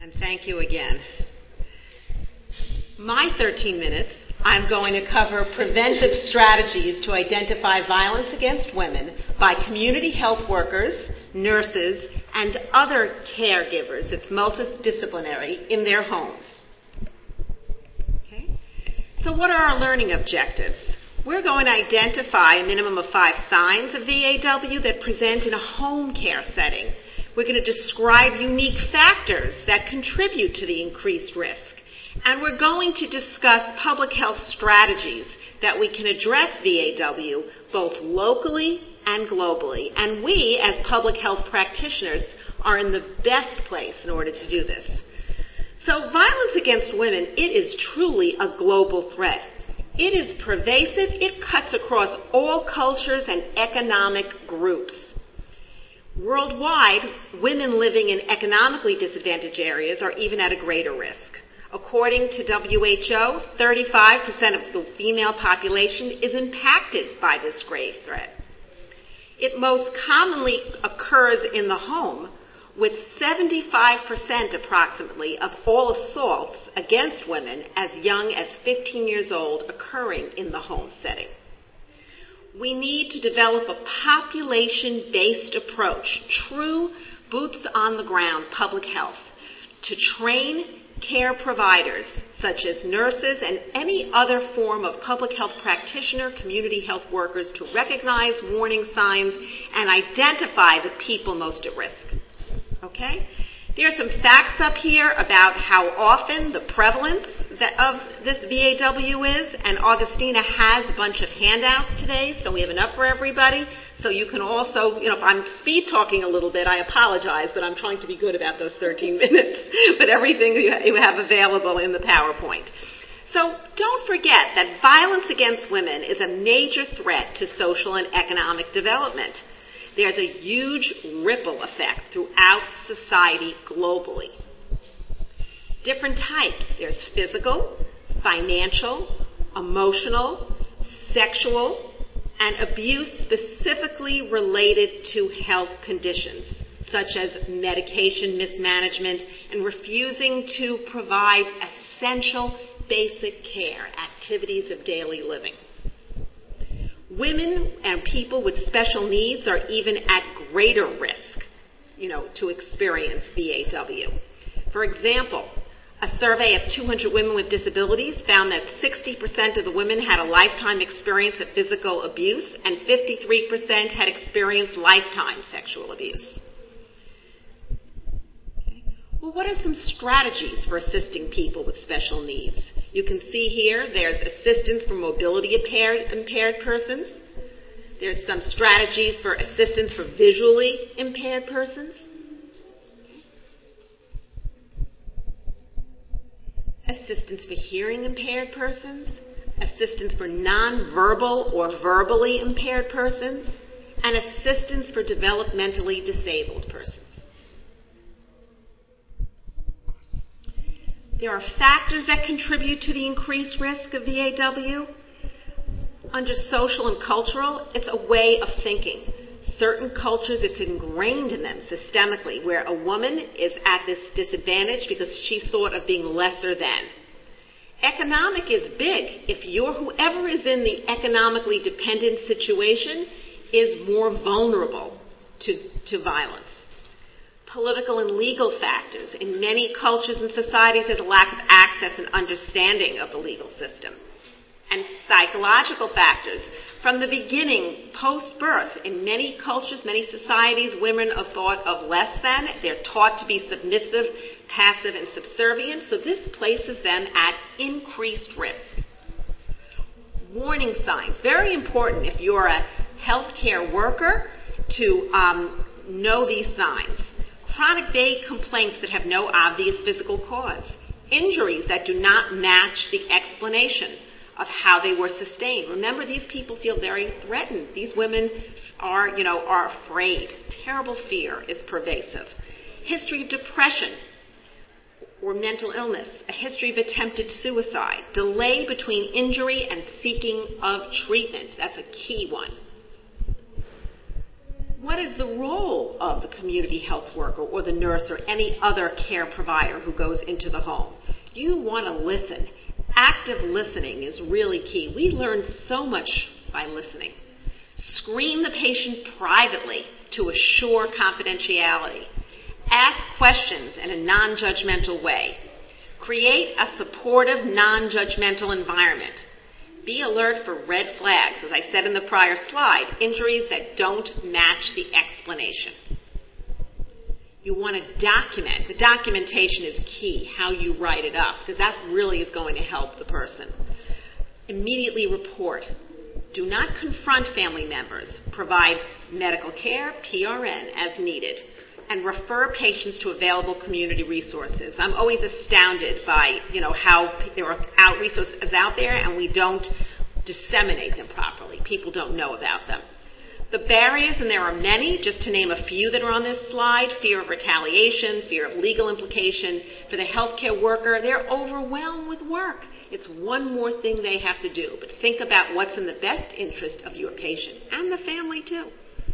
And thank you again. My 13 minutes, I'm going to cover preventive strategies to identify violence against women by community health workers, nurses, and other caregivers. It's multidisciplinary in their homes. Okay? So what are our learning objectives? We're going to identify a minimum of 5 signs of VAW that present in a home care setting. We're going to describe unique factors that contribute to the increased risk. And we're going to discuss public health strategies that we can address VAW both locally and globally. And we, as public health practitioners, are in the best place in order to do this. So violence against women, it is truly a global threat. It is pervasive. It cuts across all cultures and economic groups. Worldwide, women living in economically disadvantaged areas are even at a greater risk. According to WHO, 35% of the female population is impacted by this grave threat. It most commonly occurs in the home, with 75% approximately of all assaults against women as young as 15 years old occurring in the home setting. We need to develop a population-based approach, true boots-on-the-ground public health, to train care providers, such as nurses and any other form of public health practitioner, community health workers, to recognize warning signs and identify the people most at risk. Okay? There are some facts up here about how often the prevalence of this VAW is, and Augustina has a bunch of handouts today, so we have enough for everybody. So you can also, if I'm speed talking a little bit, I apologize, but I'm trying to be good about those 13 minutes. But everything you have available in the PowerPoint. So don't forget that violence against women is a major threat to social and economic development. There's a huge ripple effect throughout society globally. Different types. There's physical, financial, emotional, sexual, and abuse specifically related to health conditions, such as medication mismanagement and refusing to provide essential basic care, activities of daily living. Women and people with special needs are even at greater risk, to experience VAW. For example, a survey of 200 women with disabilities found that 60% of the women had a lifetime experience of physical abuse and 53% had experienced lifetime sexual abuse. Well, what are some strategies for assisting people with special needs? You can see here there's assistance for mobility impaired persons. There's some strategies for assistance for visually impaired persons. Assistance for hearing impaired persons. Assistance for nonverbal or verbally impaired persons. And assistance for developmentally disabled persons. There are factors that contribute to the increased risk of VAW. Under social and cultural, it's a way of thinking. Certain cultures, it's ingrained in them systemically, where a woman is at this disadvantage because she's thought of being lesser than. Economic is big. If whoever is in the economically dependent situation is more vulnerable to violence. Political and legal factors. In many cultures and societies, there's a lack of access and understanding of the legal system. And psychological factors. From the beginning, post-birth, in many cultures, many societies, women are thought of less than. They're taught to be submissive, passive, and subservient. So this places them at increased risk. Warning signs. Very important if you're a healthcare worker to know these signs. Chronic vague complaints that have no obvious physical cause. Injuries that do not match the explanation of how they were sustained. Remember, these people feel very threatened. These women are afraid. Terrible fear is pervasive. History of depression or mental illness. A history of attempted suicide. Delay between injury and seeking of treatment. That's a key one. What is the role of the community health worker or the nurse or any other care provider who goes into the home? You want to listen. Active listening is really key. We learn so much by listening. Screen the patient privately to assure confidentiality. Ask questions in a non-judgmental way. Create a supportive, non-judgmental environment. Be alert for red flags, as I said in the prior slide, injuries that don't match the explanation. You want to document. The documentation is key, how you write it up, because that really is going to help the person. Immediately report. Do not confront family members. Provide medical care, PRN, as needed, and refer patients to available community resources. I'm always astounded by, how there are resources out there and we don't disseminate them properly. People don't know about them. The barriers, and there are many, just to name a few that are on this slide: fear of retaliation, fear of legal implication. For the healthcare worker, they're overwhelmed with work. It's one more thing they have to do. But think about what's in the best interest of your patient and the family too.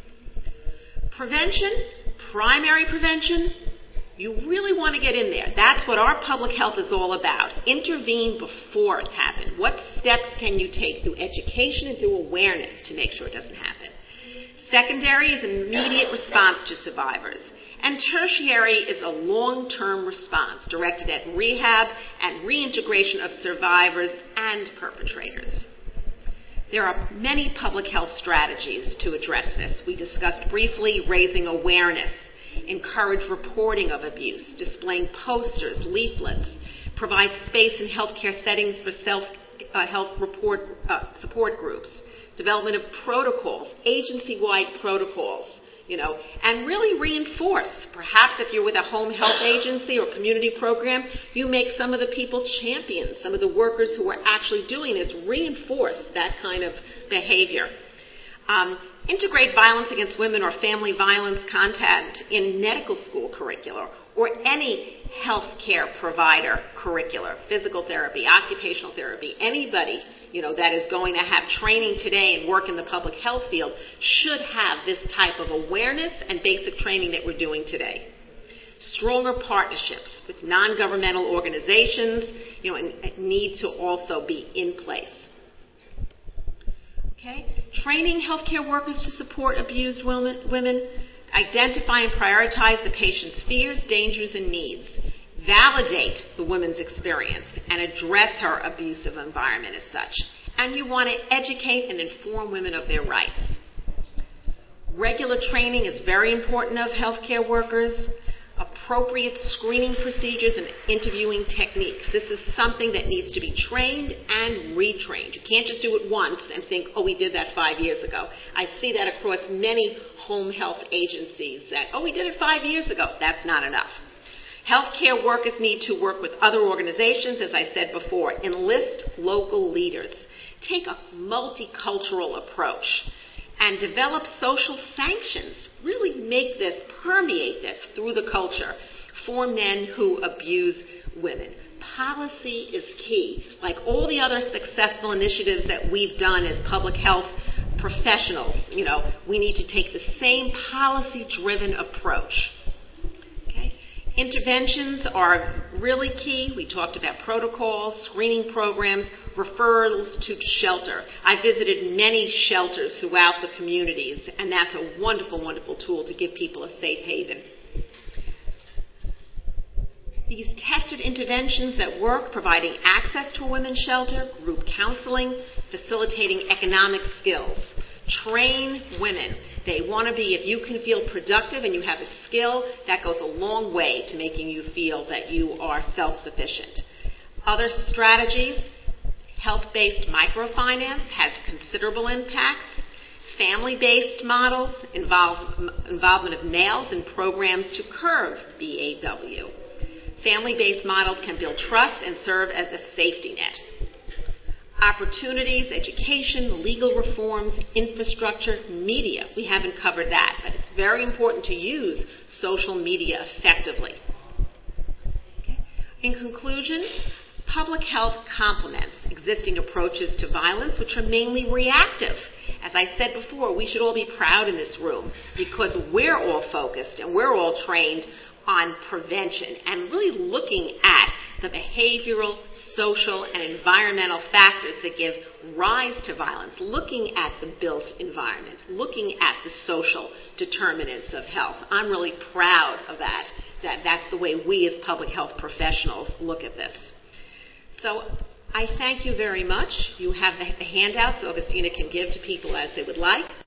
Prevention, primary prevention, you really want to get in there. That's what our public health is all about. Intervene before it's happened. What steps can you take through education and through awareness to make sure it doesn't happen? Secondary is immediate response to survivors. And tertiary is a long-term response directed at rehab and reintegration of survivors and perpetrators. There are many public health strategies to address this. We discussed briefly raising awareness, encourage reporting of abuse, displaying posters, leaflets, provide space in healthcare settings for self-health support groups, development of protocols, agency-wide protocols, and really reinforce. Perhaps if you're with a home health agency or community program, you make some of the people champions, some of the workers who are actually doing this, reinforce that kind of behavior. Integrate violence against women or family violence content in medical school curricula or any health care provider curricula, physical therapy, occupational therapy, anybody that is going to have training today and work in the public health field should have this type of awareness and basic training that we're doing today. Stronger partnerships with non-governmental organizations, need to also be in place. Okay? Training healthcare workers to support abused women. Identify and prioritize the patient's fears, dangers, and needs. Validate the woman's experience and address her abusive environment as such. And you want to educate and inform women of their rights. Regular training is very important of healthcare workers. Appropriate screening procedures and interviewing techniques. This is something that needs to be trained and retrained. You can't just do it once and think, we did that 5 years ago. I see that across many home health agencies that, we did it 5 years ago. That's not enough. Healthcare workers need to work with other organizations, as I said before. Enlist local leaders. Take a multicultural approach and develop social sanctions. Really make this, permeate this through the culture for men who abuse women. Policy is key. Like all the other successful initiatives that we've done as public health professionals, we need to take the same policy-driven approach. Interventions are really key. We talked about protocols, screening programs, referrals to shelter. I visited many shelters throughout the communities, and that's a wonderful, wonderful tool to give people a safe haven. These tested interventions that work, providing access to a women's shelter, group counseling, facilitating economic skills. Train women. They want to be, if you can feel productive and you have a skill, that goes a long way to making you feel that you are self-sufficient. Other strategies, health-based microfinance has considerable impacts. Family-based models, involvement of males in programs to curb BAW. Family-based models can build trust and serve as a safety net. Opportunities, education, legal reforms, infrastructure, media. We haven't covered that, but it's very important to use social media effectively. Okay. In conclusion, public health complements existing approaches to violence, which are mainly reactive As I said before, we should all be proud in this room because we're all focused and we're all trained on prevention and really looking at the behavioral, social, and environmental factors that give rise to violence, looking at the built environment, looking at the social determinants of health. I'm really proud of that that's the way we as public health professionals look at this. So I thank you very much. You have the handouts Augustina can give to people as they would like.